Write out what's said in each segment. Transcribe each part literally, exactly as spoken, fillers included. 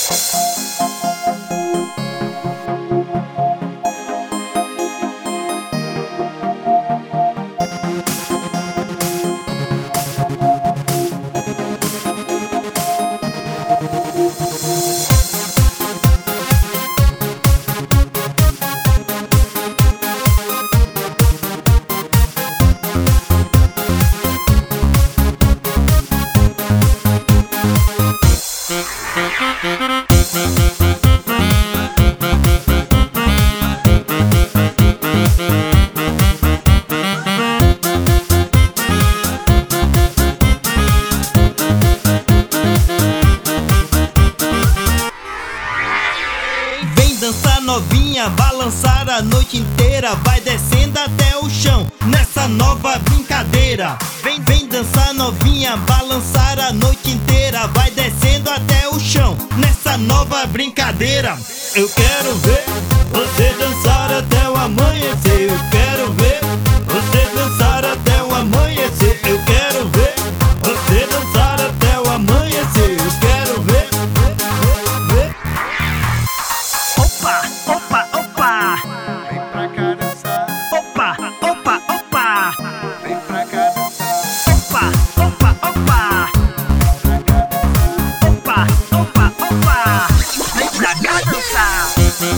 Dança novinha, balançar a noite inteira, vai descendo até o chão, nessa nova brincadeira. Vem, vem dançar novinha, balançar a noite inteira, vai descendo até o chão, nessa nova brincadeira. Eu quero ver você dançar até o amanhecer, eu quero ver você dançar até o amanhecer, eu quero ver você dançar até o amanhecer, eu quero ver. Opa, opa, vem pra cá dançar. opa, opa, opa, Vem pra cá dançar. opa, opa, opa, opa, opa, opa, vem pra cá dançar.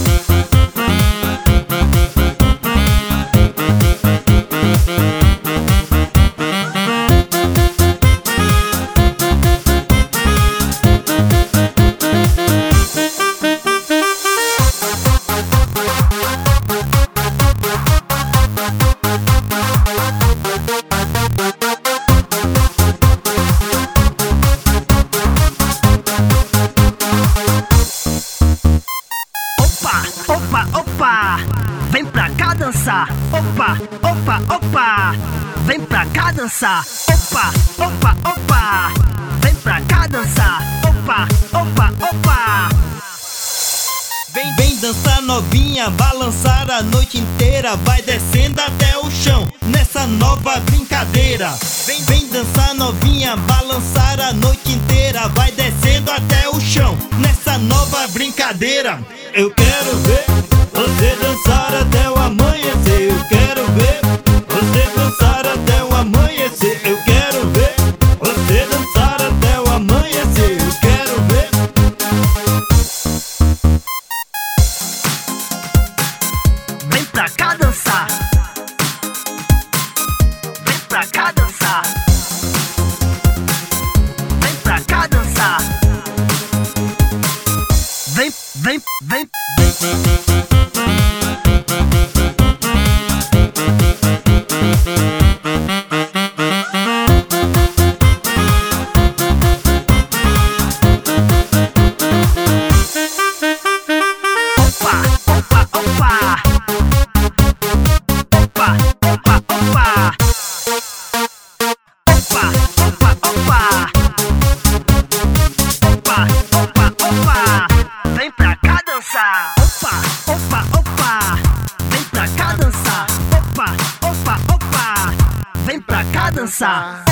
Opa, opa, vem pra cá dançar. Opa, opa, opa, vem pra cá dançar. Opa, opa, opa, vem pra cá dançar. Opa, opa, opa. Vem, vem dançar novinha, balançar a noite inteira, vai descendo até o chão, nessa nova brincadeira. Vem, vem dançar novinha, balançar a noite inteira, vai descendo até o chão, nessa nova brincadeira. Eu quero ver você dançar até o amanhecer, eu quero ver você dançar até o amanhecer, eu quero ver você dançar até o amanhecer, eu quero ver. Vem pra cá dançar, vem pra cá dançar, vem pra cá dançar, vem, vem, vem, vem. Vem pra cá dançar. Opa, opa, opa, vem pra cá dançar. Opa, opa, opa, vem pra cá dançar.